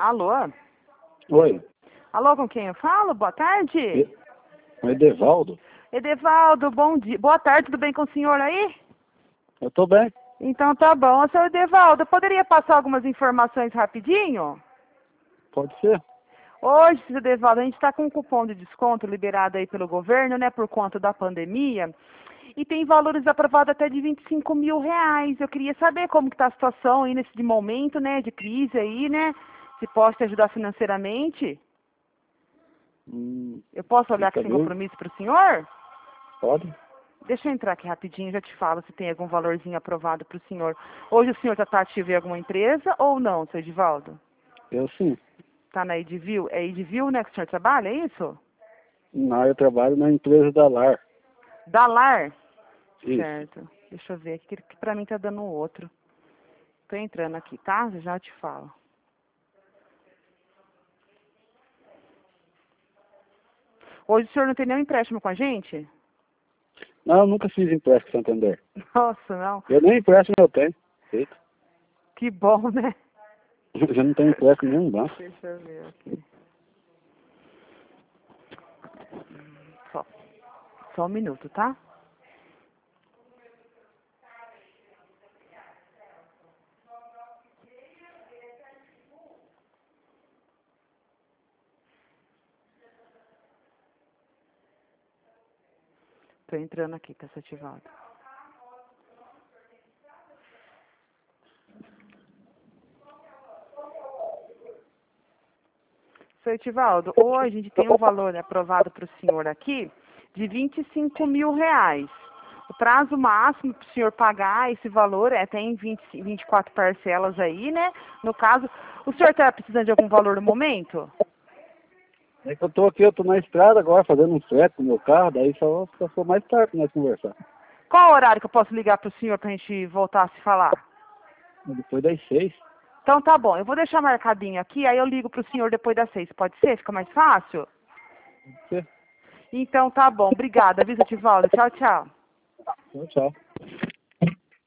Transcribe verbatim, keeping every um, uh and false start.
Alô? Oi. Alô, com quem eu falo? Boa tarde. E- O Edevaldo? Edevaldo, bom dia. Boa tarde, tudo bem com o senhor aí? Eu tô bem. Então tá bom. Ô, seu Edevaldo, eu poderia passar algumas informações rapidinho? Pode ser? Hoje, seu Edevaldo, a gente está com um cupom de desconto liberado aí pelo governo, né, por conta da pandemia. E tem valores aprovados até de vinte e cinco mil reais. Eu queria saber como que tá a situação aí nesse momento, né, de crise aí, né? Se posso te ajudar financeiramente. Hum, Eu posso olhar aqui fica sem bem. compromisso para o senhor? Pode? Deixa eu entrar aqui rapidinho, já te falo se tem algum valorzinho aprovado para o senhor. Hoje o senhor está ativo em alguma empresa ou não, seu Edivaldo? Eu sim. Está na Edivil? É Edivil, né, que o senhor trabalha, é isso? Não, eu trabalho na empresa da Lar. Da Lar? Isso. Certo. Deixa eu ver aqui, que para mim tá dando outro. Tô entrando aqui, tá? Já te falo. Hoje o senhor não tem nenhum empréstimo com a gente? Não, eu nunca fiz empréstimo Santander. Nossa, não. Eu nem empréstimo eu tenho. Feito. Que bom, né? Eu não tenho empréstimo em nenhum banco. Deixa eu ver aqui. Só, só um minuto, tá? Tô entrando aqui, tá ativado. Seu Etivaldo, hoje a gente tem um valor aprovado para o senhor aqui de vinte e cinco mil reais. O prazo máximo para o senhor pagar esse valor é tem vinte, vinte e quatro parcelas aí, né? No caso, o senhor está precisando de algum valor no momento? É que eu tô aqui, eu tô na estrada agora, fazendo um frete com o meu carro, daí só, só for mais tarde pra nós conversar. Qual o horário que eu posso ligar para o senhor para a gente voltar a se falar? Depois das seis. Então tá bom, eu vou deixar marcadinho aqui, aí eu ligo para o senhor depois das seis. Pode ser? Fica mais fácil? Pode ser? Então tá bom, obrigada, viu, Etivaldo? Tchau, tchau. Tchau, tchau.